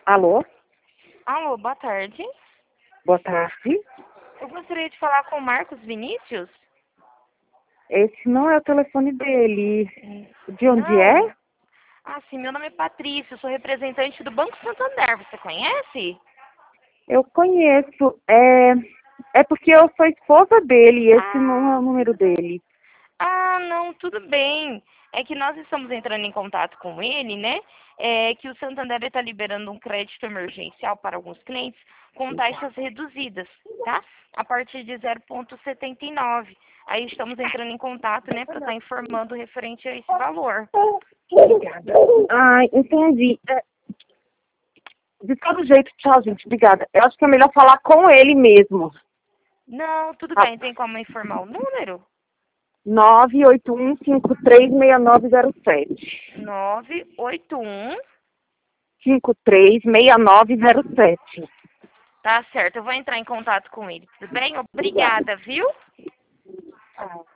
Alô? Alô, boa tarde. Boa tarde. Eu gostaria de falar com o Marcos Vinícius. Esse não é o telefone dele. De onde Não. é? Ah, sim, meu nome é Patrícia, eu sou representante do Banco Santander. Você conhece? Eu conheço. É porque eu sou esposa dele e esse não é o Ah, número dele. não, tudo bem. É que nós estamos entrando em contato com ele, né? É que o Santander está liberando um crédito emergencial para alguns clientes com taxas reduzidas, tá? A partir de 0,79. Aí estamos entrando em contato, né, para estar informando referente a esse valor. Obrigada. Ah, entendi. De todo jeito, tchau, gente. Obrigada. Eu acho que é melhor falar com ele mesmo. Não, tudo Ah, bem. Tem como informar o número? 981536907. 981. 536907. Tá certo, eu vou entrar em contato com ele, tudo bem? Obrigada, viu? Ah.